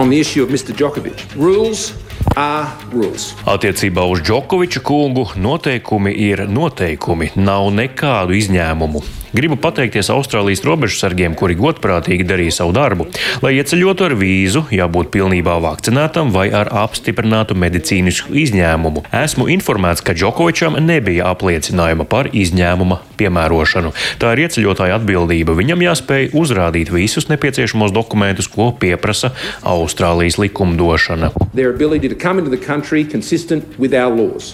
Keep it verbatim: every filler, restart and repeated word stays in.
on the issue of mister Djokovic. Rules are rules. Attiecībā uz Džokoviča kungu noteikumi ir noteikumi, nav nekādu izņēmumu. Gribu pateikties Austrālijas robežsargiem, kuri godprātīgi darīja savu darbu. Lai ieceļotu ar vīzu, jābūt pilnībā vakcinētam vai ar apstiprinātu medicīnisku izņēmumu. Esmu informēts, ka Džokovičam nebija apliecinājuma par izņēmuma piemērošanu. Tā ir ieceļotāja atbildība. Viņam jāspēj uzrādīt visus nepieciešamos dokumentus, ko pieprasa Austrālijas likumdošana. Their ability to come into the country consistent with our laws.